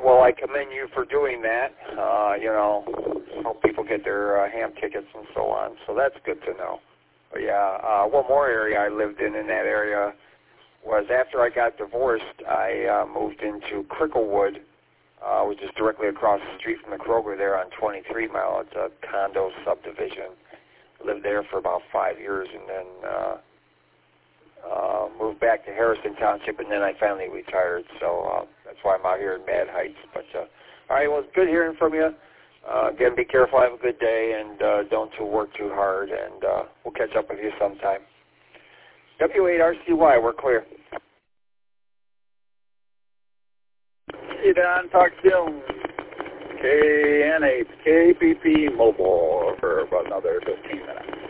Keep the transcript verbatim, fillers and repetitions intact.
well, I commend you for doing that. Uh, you know, help people get their uh, ham tickets and so on. So that's good to know. But yeah, uh, one more area I lived in in that area was after I got divorced, I uh, moved into Cricklewood, uh, which is directly across the street from the Kroger there on twenty-three mile. It's a condo subdivision. Lived there for about five years and then uh, uh, moved back to Harrison Township, and then I finally retired. So uh, that's why I'm out here in Mad Heights. But uh, all right, well, it's good hearing from you. Uh, again, be careful, have a good day, and uh, don't too work too hard, and uh, we'll catch up with you sometime. W eight R C Y, we're clear. Hey, Don, talk soon. K N eight K P P Mobile for about another fifteen minutes.